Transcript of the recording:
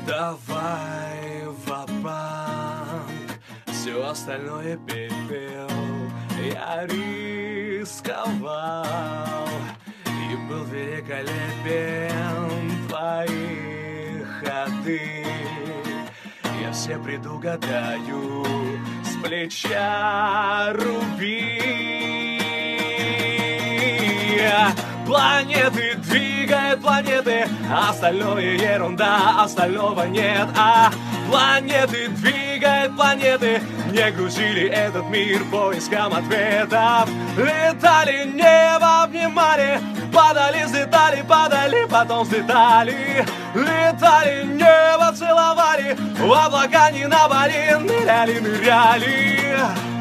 Давай ва-банк, все остальное пепел. Я рисковал и был великолепен. Твои ходы я все предугадаю, с плеча руби. Планеты двигают планеты, остальное ерунда, остального нет. А планеты двигают планеты, не грузили этот мир поиском ответов. Летали, небо обнимали, падали, взлетали, падали, потом взлетали. Летали, небо целовали, в облака не на Бали, ныряли, ныряли.